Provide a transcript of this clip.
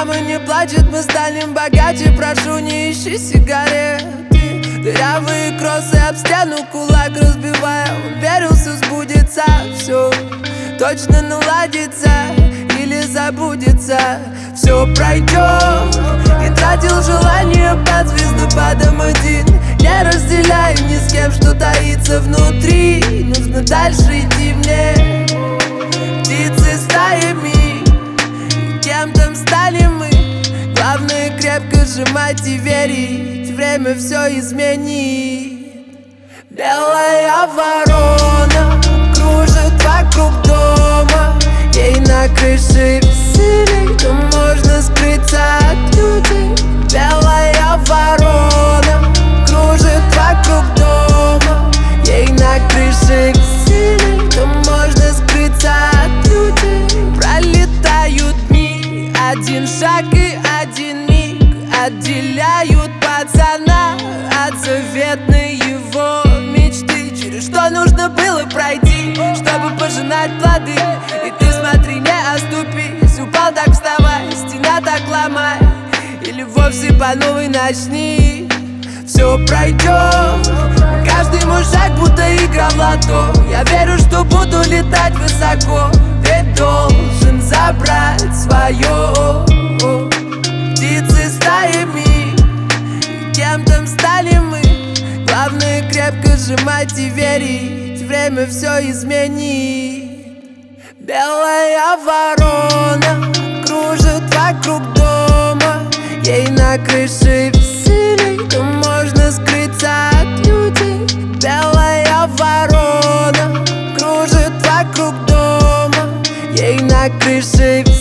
Мама не плачет, мы станем богаче. Прошу, не ищи сигареты. Дырявые кроссы об стену, кулак разбивая. Он верил, все сбудется, все точно наладится или забудется. Все пройдет, и тратил желание под звездопадом один. Не разделяю ни с кем, что таится внутри. Нужно дальше идти мне. Птицы стаями, кем там стали мы. Главное крепко сжимать и верить. Время все изменит. Белая ворона кружит вокруг дома. Ей на крыше веселей, но можно скрыться от людей. Белая ворона кружит вокруг дома. Ей на крыше веселей, но можно скрыться от людей. Пролетают дни, один шаг и один миг отделяют пацана от заветной его мечты. Через что нужно было пройти, чтобы пожинать плоды. И ты смотри, не оступись. Упал, так вставай, стена так ломай. Или вовсе по новой начни. Все пройдет, каждый мой шаг будто игра в лото. Я верю, что буду летать высоко, ведь должен забрать свое. Птицы стаями, кем там стали мы. Главное крепко сжимать и верить. Время все изменит. Белая ворона кружит вокруг дома. Ей на крыше веселей, но можно скрыться от людей. Белая ворона кружит вокруг дома. Ей на крыше